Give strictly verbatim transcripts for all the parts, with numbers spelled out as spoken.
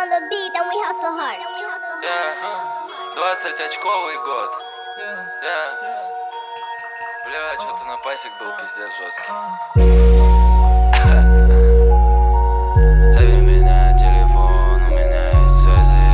on the beat and we hustle hard. Yeah. двадцать очковый год. Yeah. Бля, что-то на пасек был пиздец жесткий. Зови меня, телефон, у меня есть связи.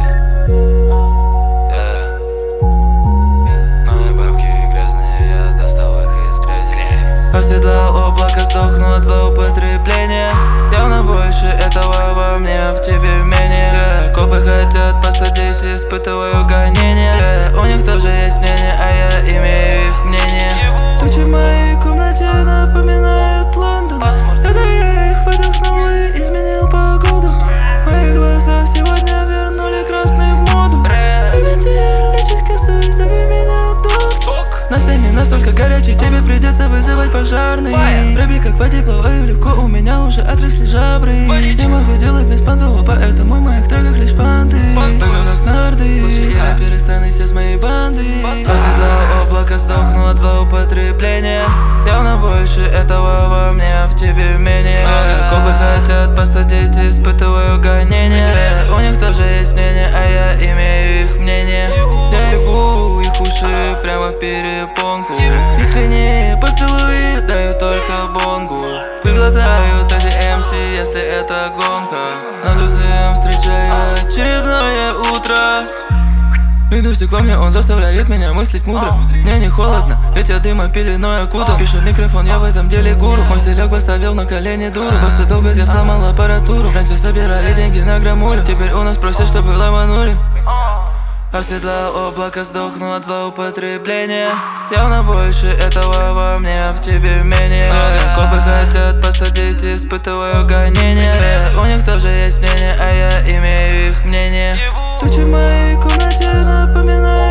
Yeah. Мои бабки грязные, я достал их из грязи. Оседлал облако, сдохну от злоупотребления. Явно больше этого во мне, в тебе менее. yeah. Копы хотят посадить, испытываю гонения. yeah. У них тоже есть мнение, а я имею их мнение. Тучи в моей комнате напоминают Лондон. Это я их выдохнул и изменил погоду. Мои глаза сегодня вернули красный в моду. Любите лечить косу и зови меня доктор. На сцене настолько горячий, тебе придется вызывать пожарный. Рэби как в воде плаваю легко, у меня уже отросли жабры. Не могу делать без понтова, поэтому в моих треках лишь понты. Было как нарды, лучшие рэперы страны все с моей банды. Оседлал облако, сдохну от злоупотребления. Явно больше этого во мне, в тебе менее. Копы хотят посадить, испытываю гонения. У них тоже есть мнение, а я имею их мнение. Я ебу их уши прямо в перепонку. Искренние поцелуи даю только бонгу. Приглотают эти эм си, если это гонка. Над людям встречаю очередное утро. Идущий во мне, он заставляет меня мыслить мудро. Мне не холодно, ведь я дыма пеленой окутан. Пишу микрофон, я в этом деле гуру. Мой стилек поставил на колени дуру. Боссы долбят, я сломал аппаратуру. Раньше собирали деньги на граммулю. Теперь у нас просят, чтобы ломанули. Оседлал облако, сдохну от злоупотребления. Явно больше этого во мне, в тебе менее. Копы хотят посадить, испытываю гонения. У них тоже есть мнение, а я имею их мнение. Тучи в моей комнате напоминают